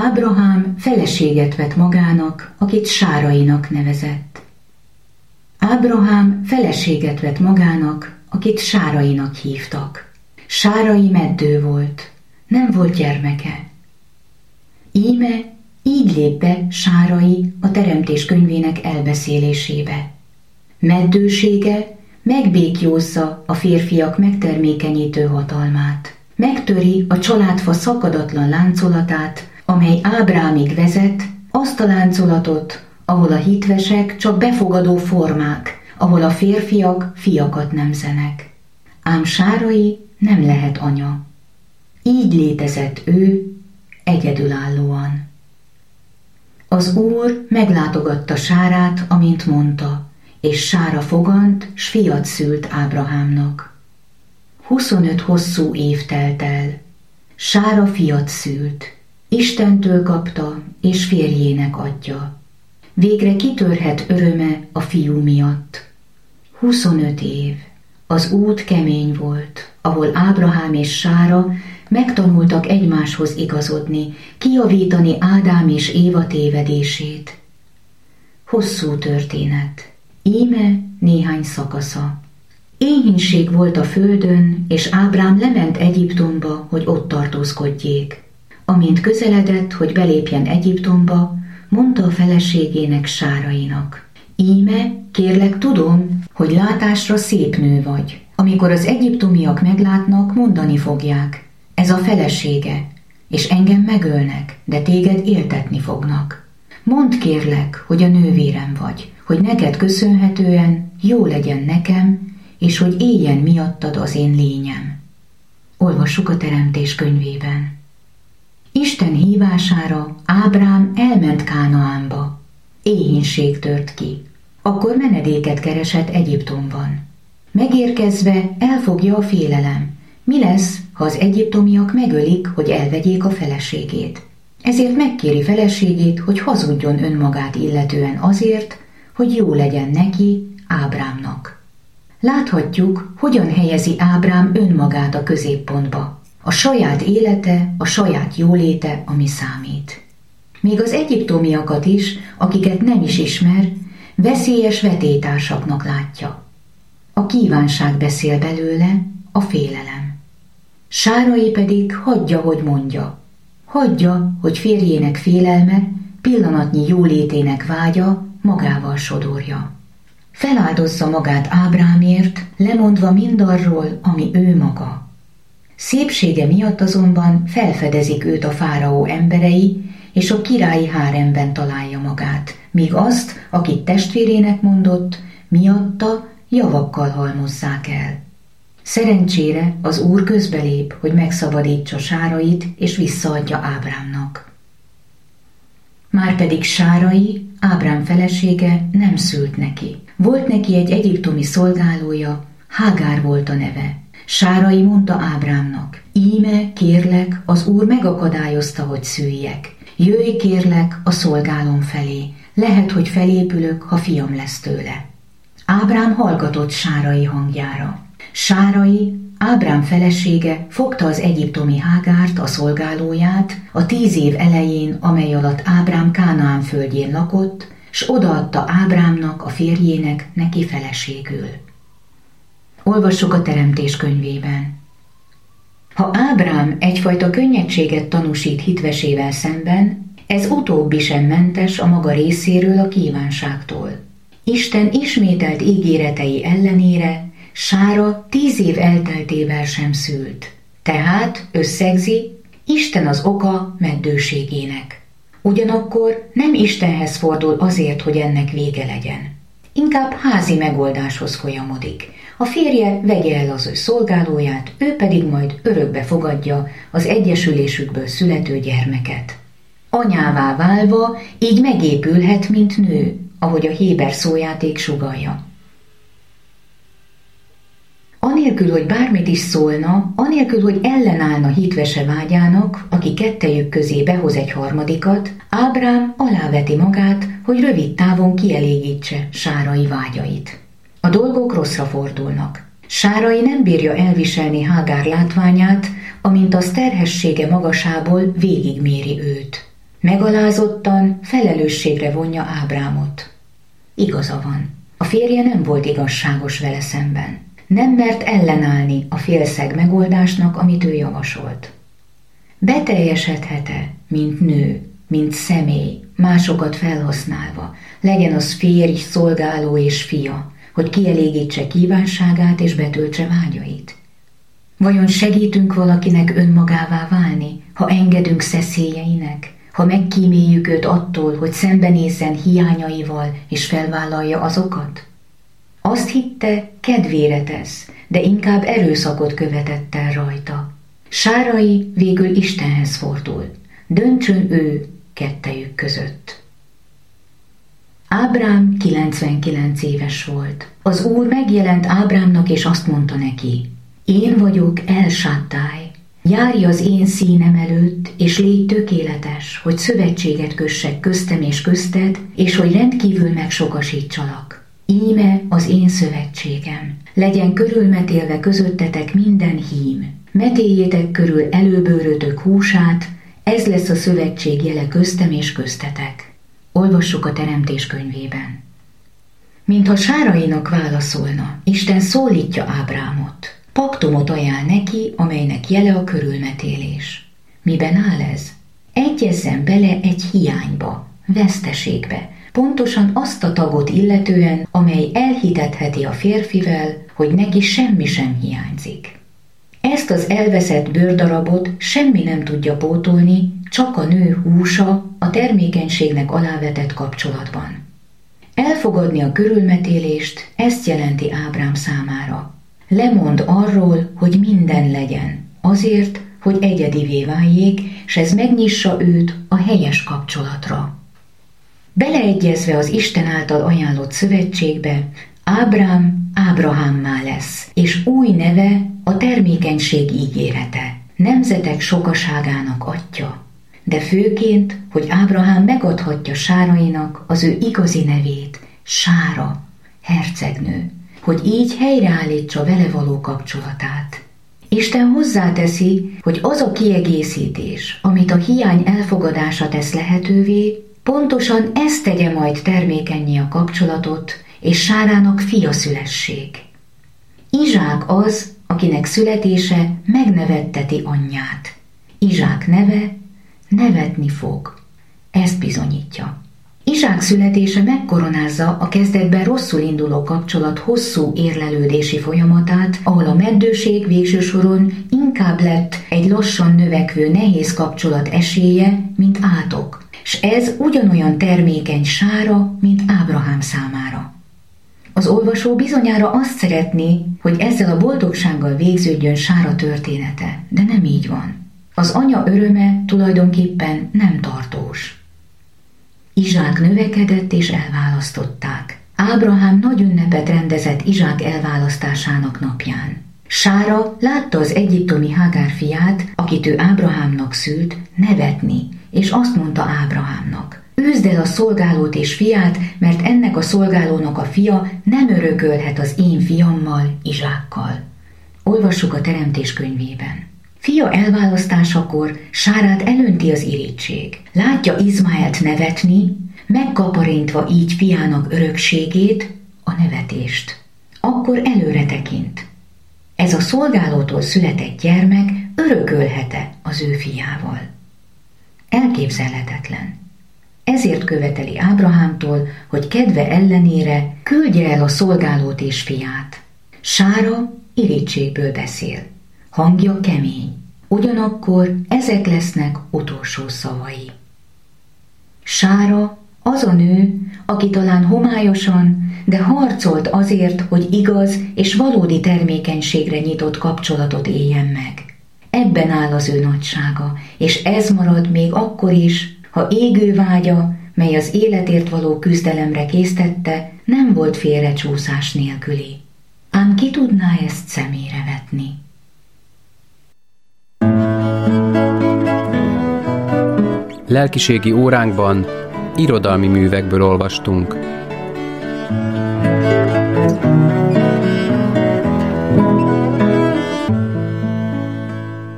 Ábrahám feleséget vett magának, akit Sárainak nevezett. Ábrahám feleséget vett magának, akit Sárainak hívtak. Sárai meddő volt, nem volt gyermeke. Íme így lép be Sárai a Teremtés könyvének elbeszélésébe. Meddősége megbékjózza a férfiak megtermékenyítő hatalmát. Megtöri a családfa szakadatlan láncolatát, amely Ábrámig vezet, azt a láncolatot, ahol a hitvesek csak befogadó formák, ahol a férfiak fiakat nemzenek. Ám Sárai nem lehet anya. Így létezett ő egyedülállóan. Az Úr meglátogatta Sárát, amint mondta, és Sára fogant, s fiat szült Ábrahámnak. 25 hosszú év telt el. Sára fiat szült. Istentől kapta, és férjének adja. Végre kitörhet öröme a fiú miatt. 25 év. Az út kemény volt, ahol Ábrahám és Sára megtanultak egymáshoz igazodni, kijavítani Ádám és Éva tévedését. Hosszú történet. Íme néhány szakasza. Éhínség volt a földön, és Ábrám lement Egyiptomba, hogy ott tartózkodjék. Amint közeledett, hogy belépjen Egyiptomba, mondta a feleségének, Sárainak: Íme, kérlek, tudom, hogy látásra szép nő vagy. Amikor az egyiptomiak meglátnak, mondani fogják: ez a felesége, és engem megölnek, de téged éltetni fognak. Mondd, kérlek, hogy a nővérem vagy, hogy neked köszönhetően jó legyen nekem, és hogy éljen miattad az én lényem. Olvassuk a Teremtés könyvében. Isten hívására Ábrám elment Kánaánba. Éhínség tört ki. Akkor menedéket keresett Egyiptomban. Megérkezve elfogja a félelem. Mi lesz, ha az egyiptomiak megölik, hogy elvegyék a feleségét? Ezért megkéri feleségét, hogy hazudjon önmagát illetően azért, hogy jó legyen neki, Ábrámnak. Láthatjuk, hogyan helyezi Ábrám önmagát a középpontba. A saját élete, a saját jóléte, ami számít. Még az egyiptomiakat is, akiket nem is ismer, veszélyes vetélytársaknak látja. A kívánság beszél belőle, a félelem. Sárai pedig hagyja, hogy mondja. Hagyja, hogy férjének félelme, pillanatnyi jólétének vágya magával sodorja. Feláldozza magát Ábrámért, lemondva mindarról, ami ő maga. Szépsége miatt azonban felfedezik őt a fáraó emberei, és a királyi háremben találja magát, míg azt, akit testvérének mondott, miatta javakkal halmozzák el. Szerencsére az Úr közbelép, hogy megszabadítsa Sárait, és visszaadja Ábrámnak. Márpedig Sárai, Ábrám felesége, nem szült neki. Volt neki egy egyiptomi szolgálója, Hágár volt a neve. Sárai mondta Ábrámnak: Íme, kérlek, az Úr megakadályozta, hogy szüljek. Jöjj, kérlek, a szolgálom felé. Lehet, hogy felépülök, ha fiam lesz tőle. Ábrám hallgatott Sárai hangjára. Sárai, Ábrám felesége fogta az egyiptomi Hágárt, a szolgálóját, a 10 év elején, amely alatt Ábrám Kánaán földjén lakott, s odaadta Ábrámnak, a férjének, neki feleségül. Olvassuk a Teremtés könyvében. Ha Ábrám egyfajta könnyedséget tanúsít hitvesével szemben, ez utóbbi sem mentes a maga részéről a kívánságtól. Isten ismételt ígéretei ellenére Sára 10 év elteltével sem szült. Tehát, összegzi, Isten az oka meddőségének. Ugyanakkor nem Istenhez fordul azért, hogy ennek vége legyen. Inkább házi megoldáshoz folyamodik. A férje vegye el az ő szolgálóját, ő pedig majd örökbe fogadja az egyesülésükből születő gyermeket. Anyává válva így megépülhet, mint nő, ahogy a héber szójáték sugallja. Anélkül, hogy bármit is szólna, anélkül, hogy ellenállna hitvese vágyának, aki kettejük közé behoz egy harmadikat, Ábrám aláveti magát, hogy rövid távon kielégítse Sárai vágyait. A dolgok rosszra fordulnak. Sárai nem bírja elviselni Hágár látványát, amint az terhessége magasából végigméri őt. Megalázottan felelősségre vonja Ábrámot. Igaza van. A férje nem volt igazságos vele szemben. Nem mert ellenállni a félszeg megoldásnak, amit ő javasolt. Beteljesedhet-e, mint nő, mint személy, másokat felhasználva, legyen az férj, szolgáló és fia, hogy kielégítse kívánságát és betöltse vágyait? Vajon segítünk valakinek önmagává válni, ha engedünk szeszélyeinek, ha megkíméljük őt attól, hogy szembenézzen hiányaival és felvállalja azokat? Azt hitte, kedvére tesz, de inkább erőszakot követett el rajta. Sárai végül Istenhez fordul. Döntsön ő kettejük között. Ábrám 99 éves volt. Az Úr megjelent Ábrámnak és azt mondta neki: Én vagyok El Shaddai. Járj az én színem előtt, és légy tökéletes, hogy szövetséget kössek köztem és közted, és hogy rendkívül megsokasítsalak. Íme az én szövetségem. Legyen körülmetélve közöttetek minden hím. Metéljétek körül előbőrötök húsát, ez lesz a szövetség jele köztem és köztetek. Olvassuk a Teremtés könyvében. Mintha Sárainak válaszolna, Isten szólítja Ábrámot. Paktumot ajánl neki, amelynek jele a körülmetélés. Miben áll ez? Egyezzen bele egy hiányba, veszteségbe, pontosan azt a tagot illetően, amely elhitetheti a férfivel, hogy neki semmi sem hiányzik. Ezt az elveszett bőrdarabot semmi nem tudja pótolni, csak a nő húsa a termékenységnek alávetett kapcsolatban. Elfogadni a körülmetélést, ezt jelenti Ábrám számára. Lemond arról, hogy minden legyen, azért, hogy egyedivé váljék, s ez megnyissa őt a helyes kapcsolatra. Beleegyezve az Isten által ajánlott szövetségbe, Ábrám Ábrahámmá lesz, és új neve a termékenység ígérete, nemzetek sokaságának atya. De főként, hogy Ábrahám megadhatja Sárainak az ő igazi nevét, Sára, hercegnő, hogy így helyreállítsa vele való kapcsolatát. Isten hozzáteszi, hogy az a kiegészítés, amit a hiány elfogadása tesz lehetővé, pontosan ezt tegye majd termékennyé a kapcsolatot, és Sárának fia szülessék. Izsák az, akinek születése megnevetteti anyját. Izsák neve nevetni fog. Ezt bizonyítja. Izsák születése megkoronázza a kezdetben rosszul induló kapcsolat hosszú érlelődési folyamatát, ahol a meddőség végső soron inkább lett egy lassan növekvő nehéz kapcsolat esélye, mint átok, s ez ugyanolyan termékeny Sára, mint Ábrahám számára. Az olvasó bizonyára azt szeretné, hogy ezzel a boldogsággal végződjön Sára története, de nem így van. Az anya öröme tulajdonképpen nem tartós. Izsák növekedett és elválasztották. Ábrahám nagy ünnepet rendezett Izsák elválasztásának napján. Sára látta az egyiptomi Hágár fiát, akit ő Ábrahámnak szült, nevetni, és azt mondta Ábrahámnak: Üzd el a szolgálót és fiát, mert ennek a szolgálónak a fia nem örökölhet az én fiammal, Izsákkal. Olvassuk a Teremtés könyvében. Fia elválasztásakor Sárát elönti az irigység. Látja Izmaelt nevetni, megkaparintva így fiának örökségét, a nevetést. Akkor előre tekint. Ez a szolgálótól született gyermek örökölhet-e az ő fiával? Elképzelhetetlen. Ezért követeli Ábrahámtól, hogy kedve ellenére küldje el a szolgálót és fiát. Sára irítségből beszél. Hangja kemény. Ugyanakkor ezek lesznek utolsó szavai. Sára az a nő, aki talán homályosan, de harcolt azért, hogy igaz és valódi termékenységre nyitott kapcsolatot éljen meg. Ebben áll az ő nagysága, és ez marad még akkor is, ha égő vágya, mely az életért való küzdelemre késztette, nem volt félrecsúszás nélküli. Ám ki tudná ezt szemére vetni? Lelkiségi óránkban irodalmi művekből olvastunk.